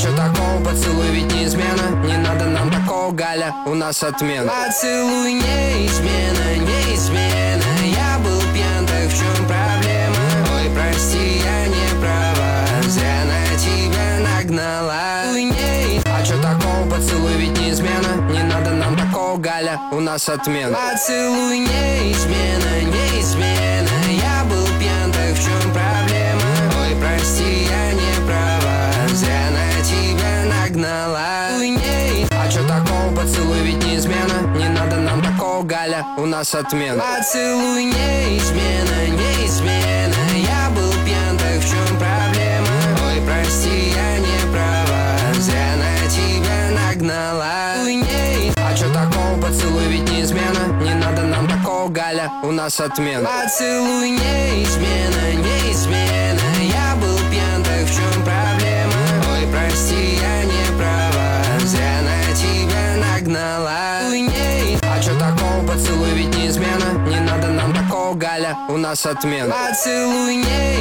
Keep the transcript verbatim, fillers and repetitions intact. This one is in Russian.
чё такого, поцелуй ведь не измена. Не надо нам такого, Галя, у нас отмена. Поцелуй не измена, не измена. Я был пьян, так в чем проблема? Ой, прости, я не права, зря на тебя нагнала. Не... А чё такого, поцелуй ведь не измена. Не надо нам такого, Галя, у нас отмена. Поцелуй не измена, не измена. Я был пьян, так в чем проблема? Ой, прости, я не права, зря на тебя нагнала. Не... А чё такого, поцелуй ведь не измена. Не надо нам такого, Галя, у нас отмена. Поцелуй не измена, не измена. Я был пьян, так в чем проблема? Ой, прости, я не права, зря на тебя нагнала. Не... А чё такого, поцелуй ведь не измена. Не надо нам такого, Галя, у нас отмена. Поцелуй не измена, не измена. Я был пьян, так в чем проблема? Ой, прости, я не права, зря на тебя нагнала. Не... А чё такого, поцелуй ведь не измена. Не надо нам такого, Галя, у нас отмена. Поцелуй не